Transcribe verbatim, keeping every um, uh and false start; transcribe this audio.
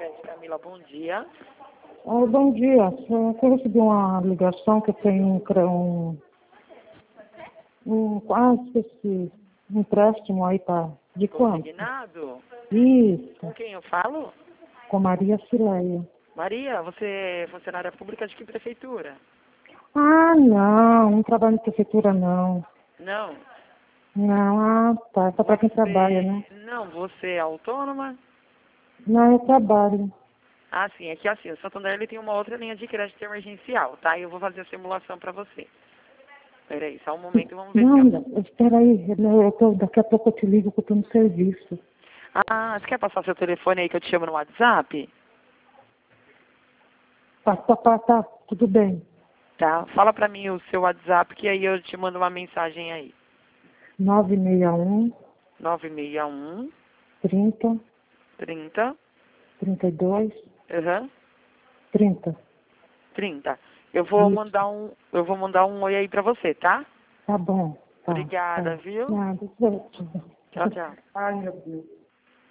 Crédito, Camila, bom dia. Ah, bom dia. Eu recebi uma ligação que eu tenho um, cre- um, um ah, esqueci, um empréstimo aí tá, de quanto? Consignado? Isso, Com quem eu falo? com Maria Cileia. Maria, você é funcionária pública de que prefeitura? Ah, não, não trabalho na prefeitura, não. Não. Não, ah, tá, só para quem trabalha, né? Não, você é autônoma? Não, eu trabalho. Ah, sim, é que assim, o Santander ele tem uma outra linha de crédito emergencial, tá? Eu vou fazer a simulação para você. Peraí, só um momento, vamos ver se Não, eu... não, espera aí, eu eu tô, daqui a pouco eu te ligo que eu tô no serviço. Ah, você quer passar seu telefone aí que eu te chamo no WhatsApp? Tá, tá, tá, tá, tudo bem. Tá, fala pra mim o seu WhatsApp que aí eu te mando uma mensagem aí. nove seis um, nove seis um, trinta, trinta, trinta e dois, aham, trinta. trinta. Eu vou Isso. mandar um, eu vou mandar um oi aí pra você, tá? Tá bom, tá, Obrigada, tá. viu? Nada, certo. Tchau, tchau. Ai, meu Deus.